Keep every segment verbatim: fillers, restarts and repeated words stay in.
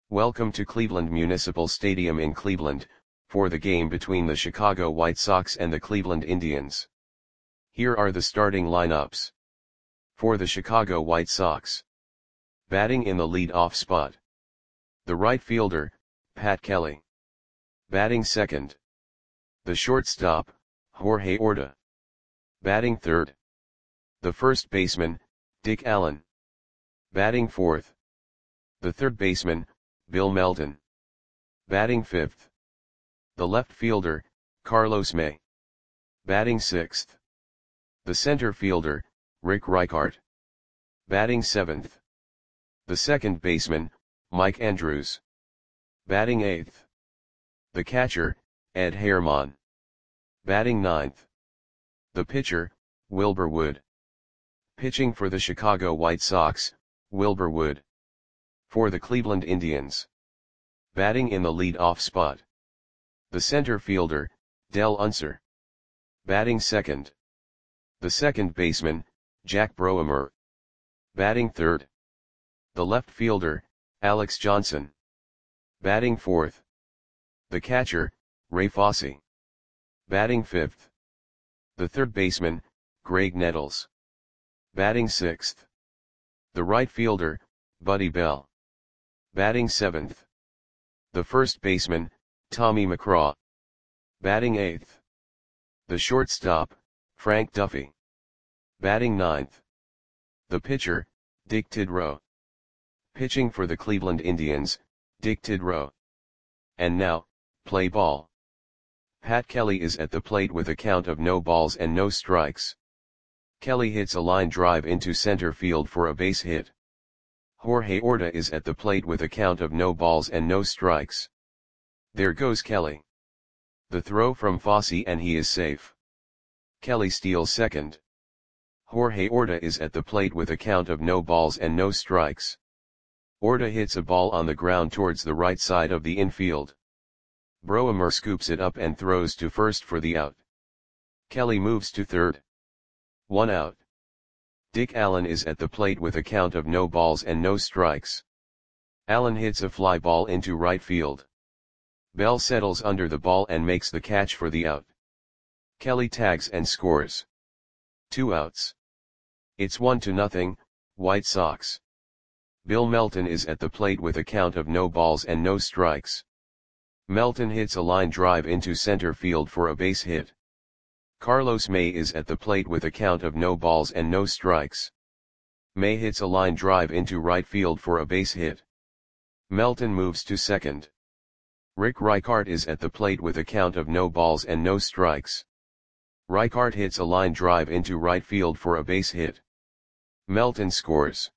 Welcome to Cleveland Municipal Stadium in Cleveland, for the game between the Chicago White Sox and the Cleveland Indians. Here are the starting lineups. For the Chicago White Sox. Batting in the lead-off spot. The right fielder, Pat Kelly. Batting second. The shortstop, Jorge Orta. Batting third. The first baseman, Dick Allen. Batting fourth. The third baseman, Bill Melton. Batting fifth. The left fielder, Carlos May. Batting sixth. The center fielder, Rick Reichart. Batting seventh. The second baseman, Mike Andrews. Batting eighth. The catcher, Ed Herrmann. Batting ninth. The pitcher, Wilbur Wood. Pitching for the Chicago White Sox, Wilbur Wood. For the Cleveland Indians. Batting in the lead-off spot. The center fielder, Del Unser. Batting second. The second baseman, Jack Broemer. Batting third. The left fielder, Alex Johnson. Batting fourth. The catcher, Ray Fosse. Batting fifth. The third baseman, Greg Nettles. Batting sixth. The right fielder, Buddy Bell. Batting seventh. The first baseman, Tommy McCraw. Batting eighth. The shortstop, Frank Duffy. Batting ninth. The pitcher, Dick Tidrow. Pitching for the Cleveland Indians, Dick Tidrow. And now, play ball. Pat Kelly is at the plate with a count of no balls and no strikes. Kelly hits a line drive into center field for a base hit. Jorge Orta is at the plate with a count of no balls and no strikes. There goes Kelly. The throw from Fosse and he is safe. Kelly steals second. Jorge Orta is at the plate with a count of no balls and no strikes. Orta hits a ball on the ground towards the right side of the infield. Broemer scoops it up and throws to first for the out. Kelly moves to third. One out. Dick Allen is at the plate with a count of no balls and no strikes. Allen hits a fly ball into right field. Bell settles under the ball and makes the catch for the out. Kelly tags and scores. Two outs. It's one to nothing, White Sox. Bill Melton is at the plate with a count of no balls and no strikes. Melton hits a line drive into center field for a base hit. Carlos May is at the plate with a count of no balls and no strikes. May hits a line drive into right field for a base hit. Melton moves to second. Rick Reichart is at the plate with a count of no balls and no strikes. Reichart hits a line drive into right field for a base hit. Melton scores.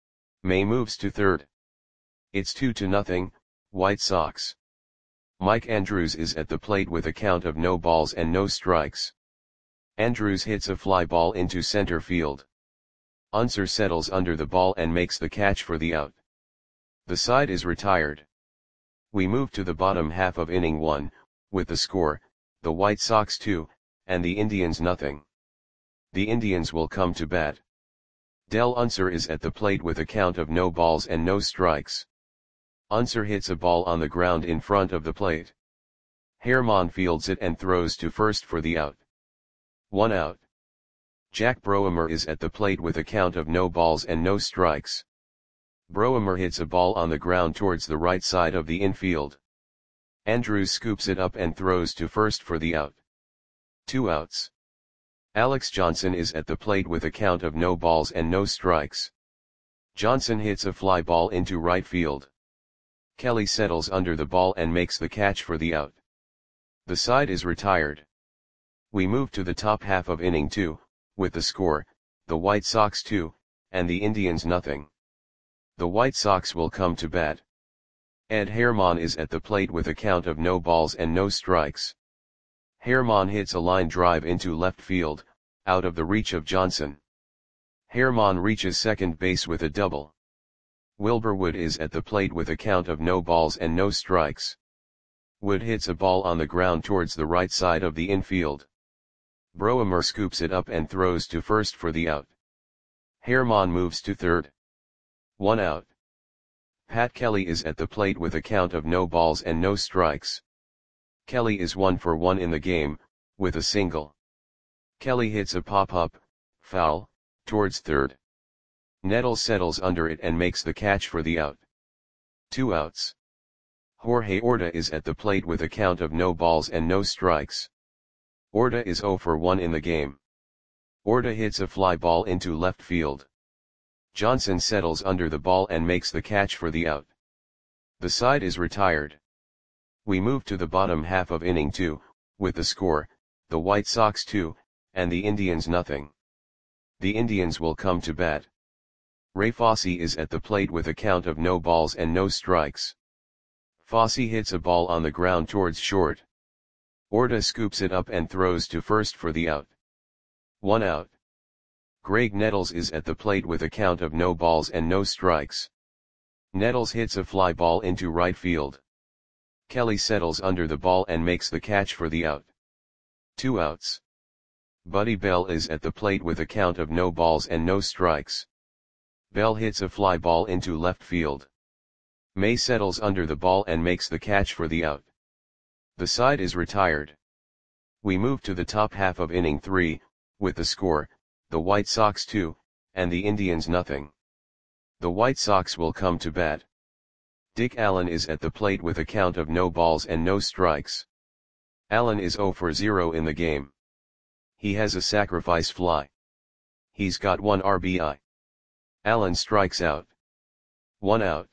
May moves to third. It's two to nothing, White Sox. Mike Andrews is at the plate with a count of no balls and no strikes. Andrews hits a fly ball into center field. Unser settles under the ball and makes the catch for the out. The side is retired. We move to the bottom half of inning one, with the score, the White Sox two, and the Indians nothing. The Indians will come to bat. Del Unser is at the plate with a count of no balls and no strikes. Unser hits a ball on the ground in front of the plate. Herrmann fields it and throws to first for the out. One out. Jack Broemer is at the plate with a count of no balls and no strikes. Broemer hits a ball on the ground towards the right side of the infield. Andrews scoops it up and throws to first for the out. Two outs. Alex Johnson is at the plate with a count of no balls and no strikes. Johnson hits a fly ball into right field. Kelly settles under the ball and makes the catch for the out. The side is retired. We move to the top half of inning two, with the score, the White Sox two, and the Indians nothing. The White Sox will come to bat. Ed Herrmann is at the plate with a count of no balls and no strikes. Herrmann hits a line drive into left field, out of the reach of Johnson. Herrmann reaches second base with a double. Wilbur Wood is at the plate with a count of no balls and no strikes. Wood hits a ball on the ground towards the right side of the infield. Broemer scoops it up and throws to first for the out. Herrmann moves to third. One out. Pat Kelly is at the plate with a count of no balls and no strikes. Kelly is one for one in the game, with a single. Kelly hits a pop-up, foul, towards third. Nettles settles under it and makes the catch for the out. Two outs. Jorge Orta is at the plate with a count of no balls and no strikes. Orta is zero for one in the game. Orta hits a fly ball into left field. Johnson settles under the ball and makes the catch for the out. The side is retired. We move to the bottom half of inning two, with the score, the White Sox two, and the Indians nothing. The Indians will come to bat. Ray Fosse is at the plate with a count of no balls and no strikes. Fosse hits a ball on the ground towards short. Orta scoops it up and throws to first for the out. One out. Greg Nettles is at the plate with a count of no balls and no strikes. Nettles hits a fly ball into right field. Kelly settles under the ball and makes the catch for the out. Two outs. Buddy Bell is at the plate with a count of no balls and no strikes. Bell hits a fly ball into left field. May settles under the ball and makes the catch for the out. The side is retired. We move to the top half of inning three, with the score, the White Sox two, and the Indians nothing. The White Sox will come to bat. Dick Allen is at the plate with a count of no balls and no strikes. Allen is zero for zero in the game. He has a sacrifice fly. He's got one R B I. Allen strikes out. One out.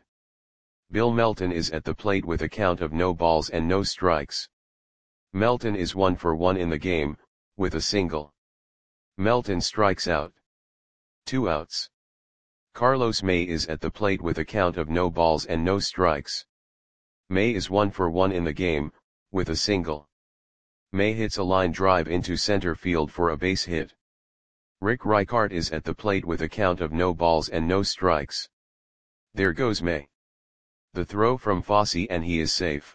Bill Melton is at the plate with a count of no balls and no strikes. Melton is one for one in the game, with a single. Melton strikes out. Two outs. Carlos May is at the plate with a count of no balls and no strikes. May is one for one in the game, with a single. May hits a line drive into center field for a base hit. Rick Reichart is at the plate with a count of no balls and no strikes. There goes May. The throw from Fosse and he is safe.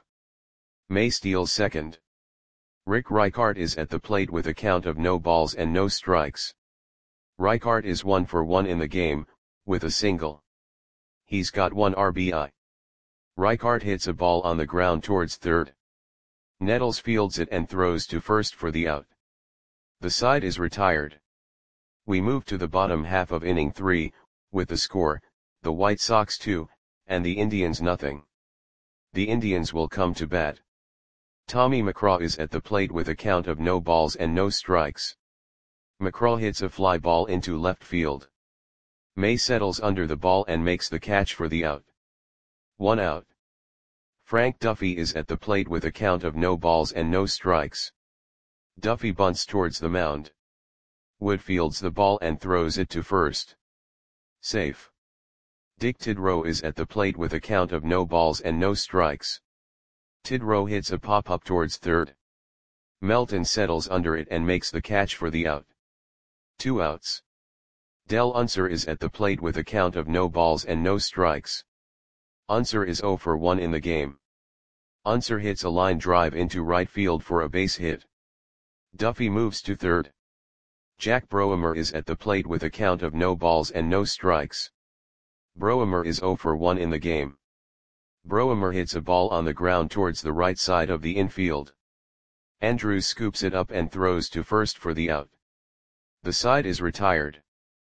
May steals second. Rick Reichart is at the plate with a count of no balls and no strikes. Reichart is one for one in the game, with a single. He's got one R B I. Reichart hits a ball on the ground towards third. Nettles fields it and throws to first for the out. The side is retired. We move to the bottom half of inning three, with the score, the White Sox two, and the Indians nothing. The Indians will come to bat. Tommy McCraw is at the plate with a count of no balls and no strikes. McCraw hits a fly ball into left field. May settles under the ball and makes the catch for the out. One out. Frank Duffy is at the plate with a count of no balls and no strikes. Duffy bunts towards the mound. Wood fields the ball and throws it to first. Safe. Dick Tidrow is at the plate with a count of no balls and no strikes. Tidrow hits a pop-up towards third. Melton settles under it and makes the catch for the out. Two outs. Del Unser is at the plate with a count of no balls and no strikes. Unser is zero for one in the game. Unser hits a line drive into right field for a base hit. Duffy moves to third. Jack Broemer is at the plate with a count of no balls and no strikes. Broemer is zero for one in the game. Broemer hits a ball on the ground towards the right side of the infield. Andrews scoops it up and throws to first for the out. The side is retired.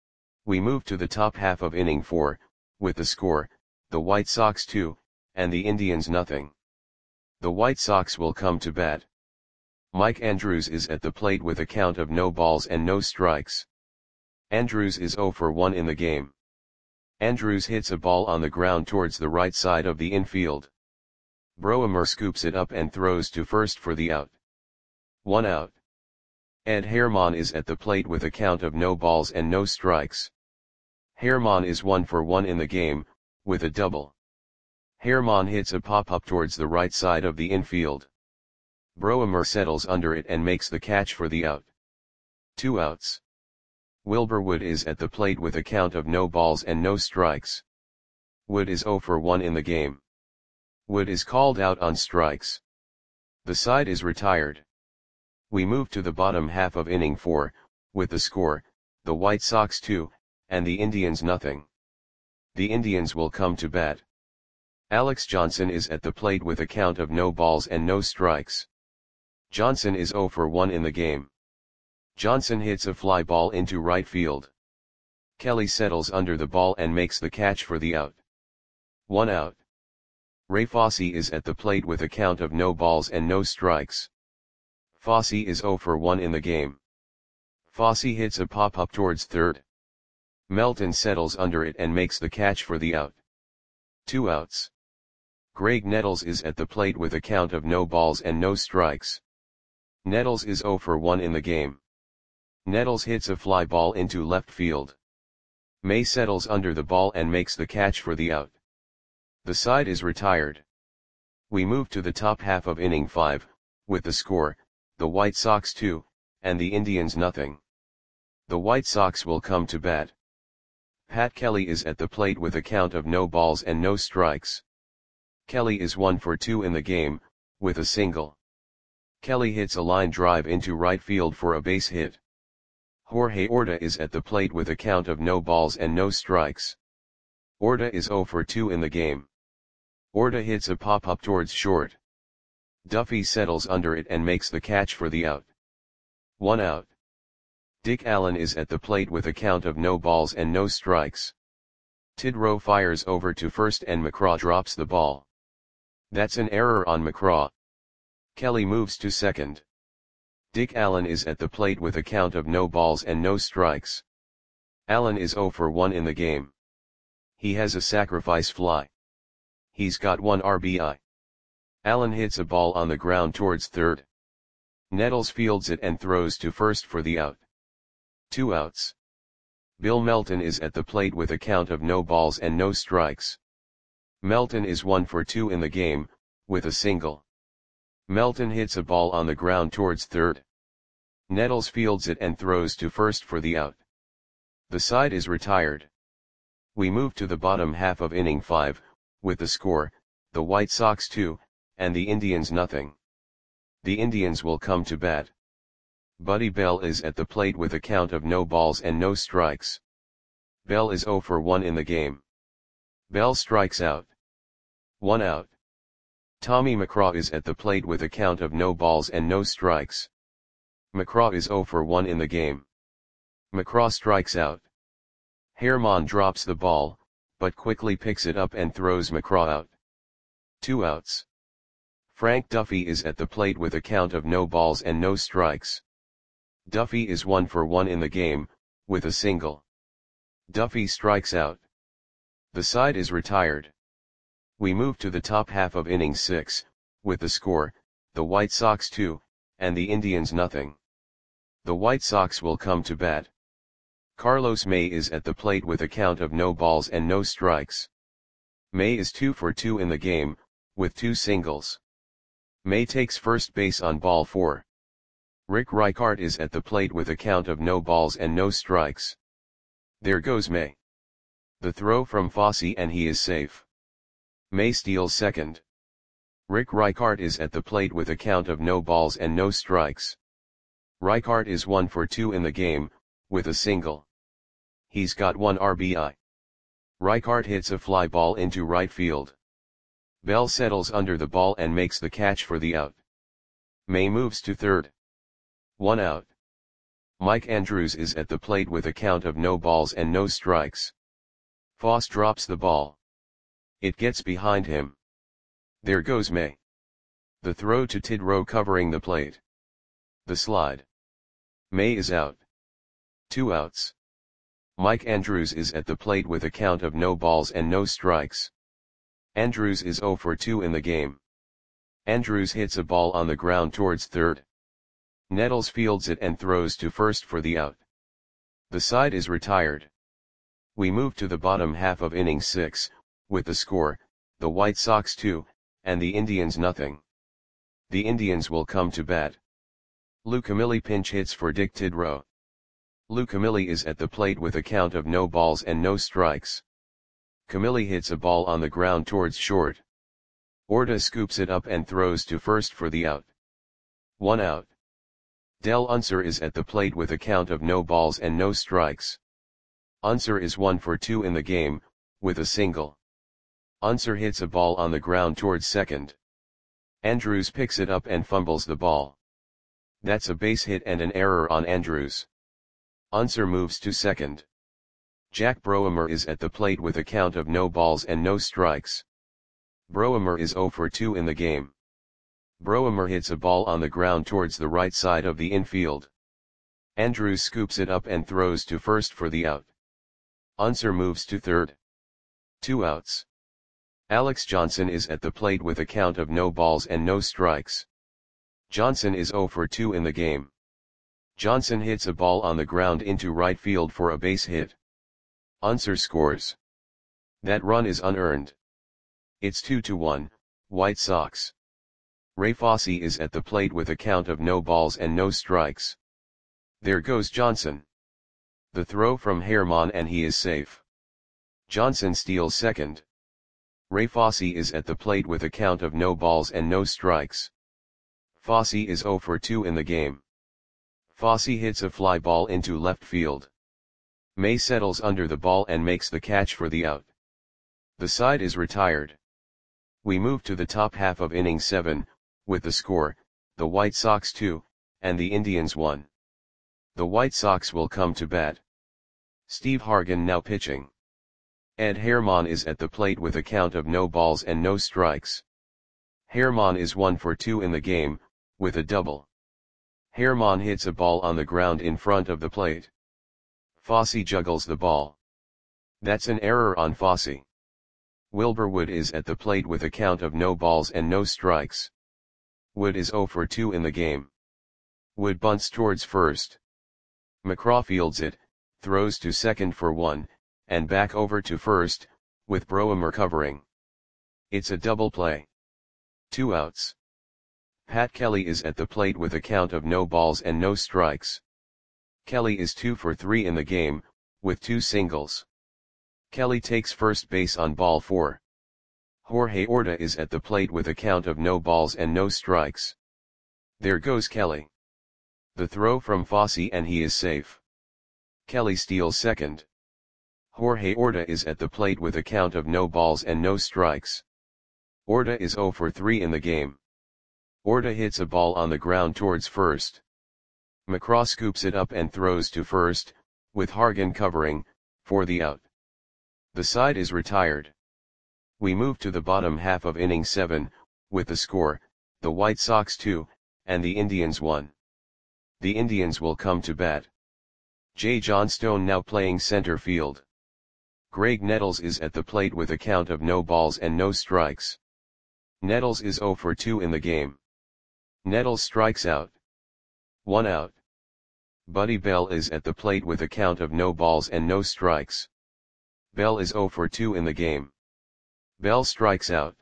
We move to the top half of inning four, with the score, the White Sox two, and the Indians nothing. The White Sox will come to bat. Mike Andrews is at the plate with a count of no balls and no strikes. Andrews is zero for one in the game. Andrews hits a ball on the ground towards the right side of the infield. Broemer scoops it up and throws to first for the out. One out. Ed Herman is at the plate with a count of no balls and no strikes. Herman is one for one in the game, with a double. Herman hits a pop-up towards the right side of the infield. Broemer settles under it and makes the catch for the out. Two outs. Wilbur Wood is at the plate with a count of no balls and no strikes. Wood is zero for one in the game. Wood is called out on strikes. The side is retired. We move to the bottom half of inning four, with the score, the White Sox two, and the Indians nothing. The Indians will come to bat. Alex Johnson is at the plate with a count of no balls and no strikes. Johnson is zero for one in the game. Johnson hits a fly ball into right field. Kelly settles under the ball and makes the catch for the out. One out. Ray Fosse is at the plate with a count of no balls and no strikes. Fosse is zero for one in the game. Fosse hits a pop-up towards third. Melton settles under it and makes the catch for the out. Two outs. Greg Nettles is at the plate with a count of no balls and no strikes. Nettles is zero for one in the game. Nettles hits a fly ball into left field. May settles under the ball and makes the catch for the out. The side is retired. We move to the top half of inning five, with the score, the White Sox two, and the Indians nothing. The White Sox will come to bat. Pat Kelly is at the plate with a count of no balls and no strikes. Kelly is one for two in the game, with a single. Kelly hits a line drive into right field for a base hit. Jorge Orta is at the plate with a count of no balls and no strikes. Orta is zero for two in the game. Orta hits a pop-up towards short. Duffy settles under it and makes the catch for the out. One out. Dick Allen is at the plate with a count of no balls and no strikes. Tidrow fires over to first and McCraw drops the ball. That's an error on McCraw. Kelly moves to second. Dick Allen is at the plate with a count of no balls and no strikes. Allen is zero for one in the game. He has a sacrifice fly. He's got one R B I. Allen hits a ball on the ground towards third. Nettles fields it and throws to first for the out. Two outs. Bill Melton is at the plate with a count of no balls and no strikes. Melton is one for two in the game, with a single. Melton hits a ball on the ground towards third. Nettles fields it and throws to first for the out. The side is retired. We move to the bottom half of inning five, with the score, the White Sox two, and the Indians nothing. The Indians will come to bat. Buddy Bell is at the plate with a count of no balls and no strikes. Bell is zero for one in the game. Bell strikes out. One out. Tommy McCraw is at the plate with a count of no balls and no strikes. McCraw is zero for one in the game. McCraw strikes out. Herman drops the ball, but quickly picks it up and throws McCraw out. Two outs. Frank Duffy is at the plate with a count of no balls and no strikes. Duffy is one for one in the game, with a single. Duffy strikes out. The side is retired. We move to the top half of inning six, with the score, the White Sox two, and the Indians nothing. The White Sox will come to bat. Carlos May is at the plate with a count of no balls and no strikes. May is two for two in the game, with two singles. May takes first base on ball four. Rick Reichart is at the plate with a count of no balls and no strikes. There goes May. The throw from Fosse and he is safe. May steals second. Rick Reichart is at the plate with a count of no balls and no strikes. Reichart is one for two in the game, with a single. He's got one R B I. Reichart hits a fly ball into right field. Bell settles under the ball and makes the catch for the out. May moves to third. One out. Mike Andrews is at the plate with a count of no balls and no strikes. Foss drops the ball. It gets behind him. There goes May. The throw to Tidrow covering the plate. The slide. May is out. Two outs. Mike Andrews is at the plate with a count of no balls and no strikes. Andrews is zero for two in the game. Andrews hits a ball on the ground towards third. Nettles fields it and throws to first for the out. The side is retired. We move to the bottom half of inning six, with the score, the White Sox two, and the Indians nothing. The Indians will come to bat. Lou Camilli pinch hits for Dick Tidrow. Lou Camilli is at the plate with a count of no balls and no strikes. Camilli hits a ball on the ground towards short. Orta scoops it up and throws to first for the out. One out. Del Unser is at the plate with a count of no balls and no strikes. Unser is one for two in the game, with a single. Unser hits a ball on the ground towards second. Andrews picks it up and fumbles the ball. That's a base hit and an error on Andrews. Unser moves to second. Jack Broemer is at the plate with a count of no balls and no strikes. Broemer is zero for two in the game. Broemer hits a ball on the ground towards the right side of the infield. Andrews scoops it up and throws to first for the out. Unser moves to third. Two outs. Alex Johnson is at the plate with a count of no balls and no strikes. Johnson is zero for two in the game. Johnson hits a ball on the ground into right field for a base hit. Unser scores. That run is unearned. It's two to one, White Sox. Ray Fosse is at the plate with a count of no balls and no strikes. There goes Johnson. The throw from Herman and he is safe. Johnson steals second. Ray Fosse is at the plate with a count of no balls and no strikes. Fosse is zero for two in the game. Fosse hits a fly ball into left field. May settles under the ball and makes the catch for the out. The side is retired. We move to the top half of inning seven, with the score, the White Sox two, and the Indians one. The White Sox will come to bat. Steve Hargan now pitching. Ed Herman is at the plate with a count of no balls and no strikes. Herman is one for two in the game, with a double. Herman hits a ball on the ground in front of the plate. Fosse juggles the ball. That's an error on Fosse. Wilbur Wood is at the plate with a count of no balls and no strikes. Wood is zero for two in the game. Wood bunts towards first. McCraw fields it, throws to second for one, and back over to first, with Broemer covering. It's a double play. Two outs. Pat Kelly is at the plate with a count of no balls and no strikes. Kelly is two for three in the game, with two singles. Kelly takes first base on ball four. Jorge Orta is at the plate with a count of no balls and no strikes. There goes Kelly. The throw from Fosse and he is safe. Kelly steals second. Jorge Orta is at the plate with a count of no balls and no strikes. Orta is zero for three in the game. Orta hits a ball on the ground towards first. McCraw scoops it up and throws to first, with Hargan covering, for the out. The side is retired. We move to the bottom half of inning seven, with the score, the White Sox two, and the Indians one. The Indians will come to bat. Jay Johnstone now playing center field. Greg Nettles is at the plate with a count of no balls and no strikes. Nettles is zero for two in the game. Nettles strikes out. One out. Buddy Bell is at the plate with a count of no balls and no strikes. Bell is zero for two in the game. Bell strikes out.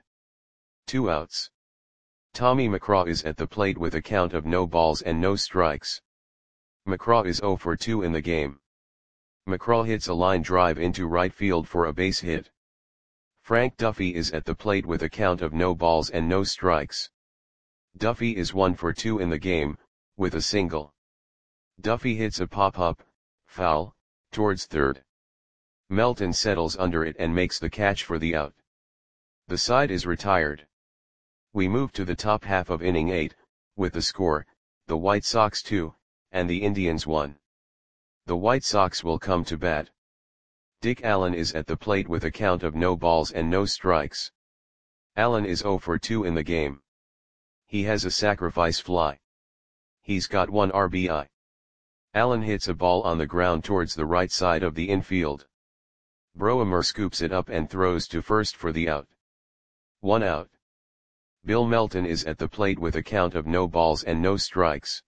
Two outs. Tommy McCraw is at the plate with a count of no balls and no strikes. McCraw is zero for two in the game. McCraw hits a line drive into right field for a base hit. Frank Duffy is at the plate with a count of no balls and no strikes. Duffy is one for two in the game, with a single. Duffy hits a pop-up, foul, towards third. Melton settles under it and makes the catch for the out. The side is retired. We move to the top half of inning eight, with the score, the White Sox two, and the Indians one. The White Sox will come to bat. Dick Allen is at the plate with a count of no balls and no strikes. Allen is zero for two in the game. He has a sacrifice fly. He's got one R B I. Allen hits a ball on the ground towards the right side of the infield. Broemer scoops it up and throws to first for the out. One out. Bill Melton is at the plate with a count of no balls and no strikes.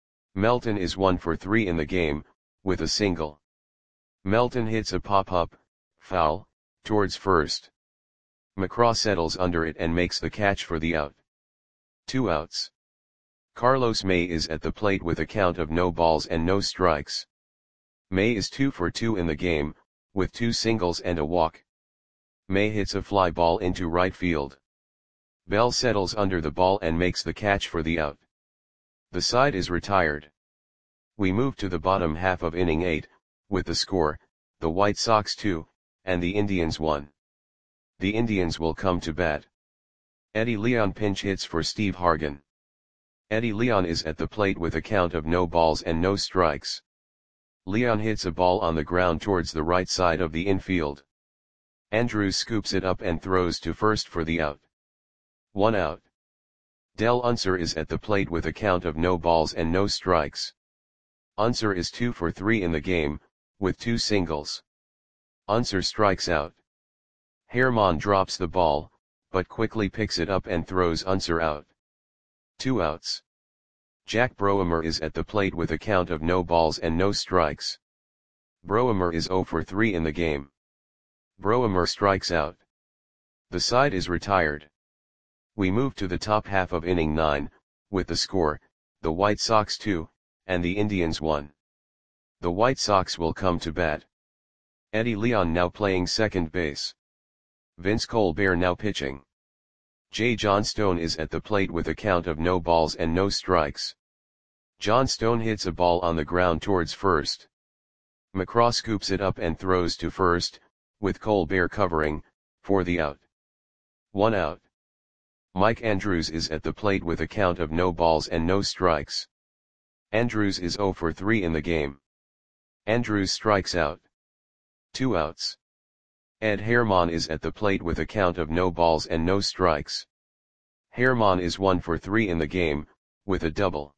Melton is one for three in the game, with a single. Melton hits a pop-up, foul, towards first. McCraw settles under it and makes the catch for the out. Two outs. Carlos May is at the plate with a count of no balls and no strikes. May is two for two in the game, with two singles and a walk. May hits a fly ball into right field. Bell settles under the ball and makes the catch for the out. The side is retired. We move to the bottom half of inning eight, with the score, the White Sox two, and the Indians one. The Indians will come to bat. Eddie Leon pinch hits for Steve Hargan. Eddie Leon is at the plate with a count of no balls and no strikes. Leon hits a ball on the ground towards the right side of the infield. Andrews scoops it up and throws to first for the out. One out. Del Unser is at the plate with a count of no balls and no strikes. Unser is two for three in the game, with two singles. Unser strikes out. Herman drops the ball, but quickly picks it up and throws Unser out. Two outs. Jack Broemer is at the plate with a count of no balls and no strikes. Broemer is zero for three in the game. Broemer strikes out. The side is retired. We move to the top half of inning nine, with the score, the White Sox two, and the Indians one. The White Sox will come to bat. Eddie Leon now playing second base. Vince Colbert now pitching. Jay Johnstone is at the plate with a count of no balls and no strikes. Johnstone hits a ball on the ground towards first. McCraw scoops it up and throws to first, with Colbert covering, for the out. One out. Mike Andrews is at the plate with a count of no balls and no strikes. Andrews is zero for three in the game. Andrews strikes out. Two outs. Ed Herman is at the plate with a count of no balls and no strikes. Herman is one for three in the game, with a double.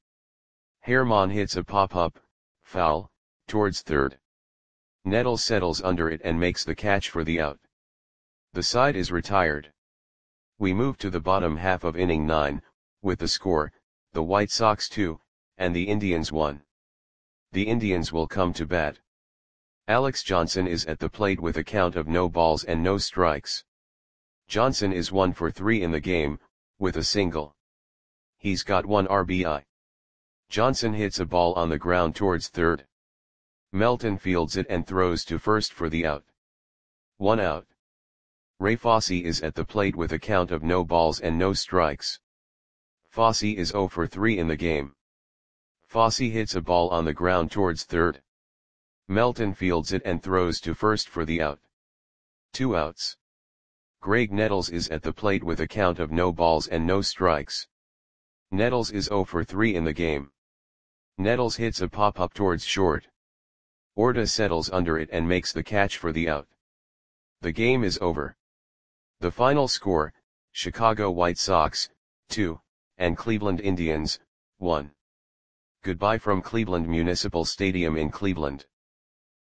Herman hits a pop-up, foul, towards third. Nettles settles under it and makes the catch for the out. The side is retired. We move to the bottom half of inning nine, with the score, the White Sox two, and the Indians one. The Indians will come to bat. Alex Johnson is at the plate with a count of no balls and no strikes. Johnson is one for three in the game, with a single. He's got one R B I. Johnson hits a ball on the ground towards third. Melton fields it and throws to first for the out. One out. Ray Fosse is at the plate with a count of no balls and no strikes. Fosse is zero for three in the game. Fosse hits a ball on the ground towards third. Melton fields it and throws to first for the out. Two outs. Greg Nettles is at the plate with a count of no balls and no strikes. Nettles is zero for three in the game. Nettles hits a pop-up towards short. Orta settles under it and makes the catch for the out. The game is over. The final score, Chicago White Sox, two, and Cleveland Indians, one. Goodbye from Cleveland Municipal Stadium in Cleveland.